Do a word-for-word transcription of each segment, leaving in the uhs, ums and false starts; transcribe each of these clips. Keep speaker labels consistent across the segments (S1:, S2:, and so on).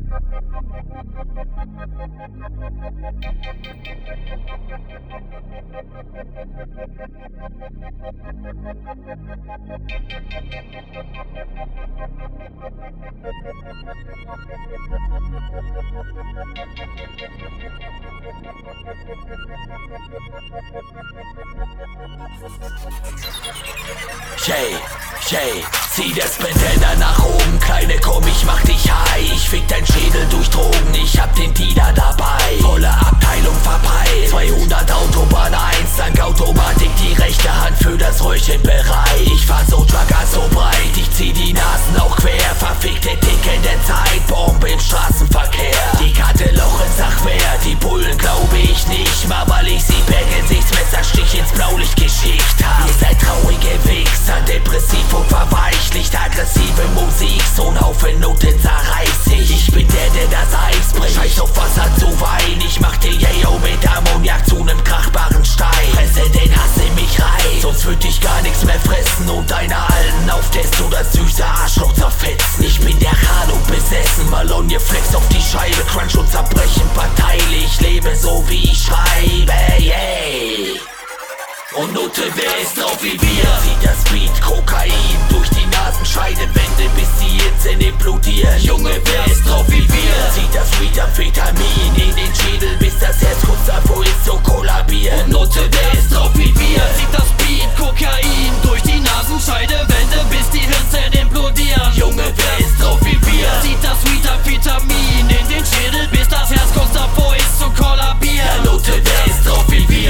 S1: Yay, yay, zieh das Bandana nach oben, Kleine, komm, ich mach dich high. Ich fick dein Schädel durch Drogen, ich hab den Dealer dabei. Volle Abteilung verpeilt, zweihundert Autobahn eins, dank Automatik die rechte Hand für das Räuchchen bereit. Ich fahr so Trucker so breit, ich zieh die Nasen auch quer. Verfickte tickende Zeit, Bombe im Straßenverkehr. Die Karte Loch ins Sachwehr, die Bullen glaube ich nicht mal, weil ich sie per Gesichtsmesserstich ins Blaulicht geschickt hab. Ihr seid traurige Wichser, depressiv und verweichlicht, aggressive Musik, so'n Haufen Noten zerreiß ich. Ich bin der, der das Eis bricht, scheiß auf Wasser zu Wein. Ich mach dir Yayo mit Ammoniak zu nem krachbaren Stein. Fresse den Hass in mich rein, sonst würd ich gar nichts mehr fressen und deine Alten auf Testo das süße Arschloch zerfetzen. Ich bin der Rano besessen, Malonje Flex auf die Scheibe, Crunch und Zerbrechen parteilich, lebe so wie ich schreibe, yeah. Und Note, wer ist drauf wie wir? Zieht das Beat, Kokain durch die Nasenscheidewände, bis die Hirn implodieren. Junge, wer ist drauf wie wir? Zieht das Weed, Amphetamin in den Schädel, bis das Herz kurz davor ist zu kollabieren. Und Note, wer ist drauf wie wir?
S2: Zieht das Beat, Kokain durch die Nasenscheidewände, bis die Hirnzellen implodieren.
S1: Junge, wer ist drauf wie wir?
S2: Zieht das Weed, Amphetamin in den Schädel, bis das Herz kurz davor ist zu kollabieren.
S1: Ja, Note, wer ist drauf wie wir?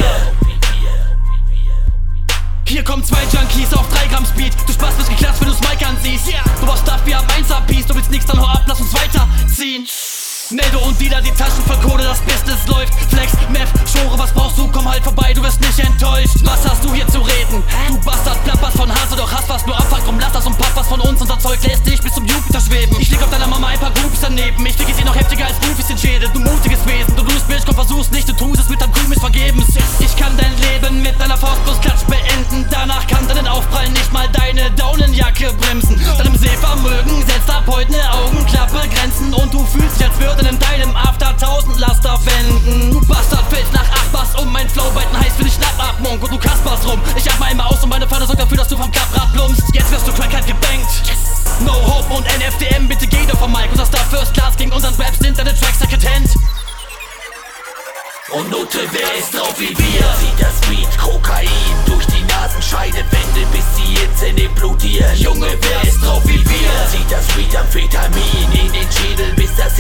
S2: Hier kommen zwei Junkies auf drei Gramm Speed. Du Spaß bist geklatscht, wenn du's Mike ansiehst. Yeah. Du brauchst Stuff, wir haben einser Piece. Du willst nix, dann hau ab, lass uns weiterziehen. Neldo und Dealer, die Taschen voll Kohle, das Business läuft. Flex, Meth, Schore, was brauchst du? Komm halt vorbei, du wirst nicht enttäuscht. Was hast du hier zu reden? Du Bastard, plapperst von Hase, doch hast was nur Abfuck. Drum lass das und papp was von uns. Unser Zeug lässt dich bis zum Jupiter schweben. Ich leg auf deiner Mama ein paar Groupies daneben. Ich ficke sie noch heftiger als Goofies in Schädel. Du mutiges Wesen, du tust Milch, komm, versuch's nicht. Du tust es mit deinem Kuhmist vergebens. Ich kann dein Leben mit deiner Faust plus Klatsch beenden. Danach kann deinen Aufprall nicht mal deine Daunenjacke bremsen. Deinem Sehvermögen setzt ab heute ne Augenklappe Grenzen. Und du fühlst dich, als würden in deinem After tausend Laster wenden. Du Bastard fällst nach acht Bass um, mein Flow beiden heiß für die Schnappatmung. Und du kasperst rum, ich atme einmal aus und meine Vater sorgt dafür, dass du vom Klapprad plumpst. Jetzt wirst du Crackhead gebankt. Yes. No Hope und N F D M, bitte geh doch vom Mic. Unser Star First Class gegen unseren Raps sind deine Tracks Secondhand.
S1: Und Note, wer ist drauf wie wir? Zieht das Beat, Kokain durch die Nasenscheidewände, bis die Hirn implodieren. Junge, wer ist drauf wie wir? Zieht das Weed, Amphetamin in den Schädel, bis das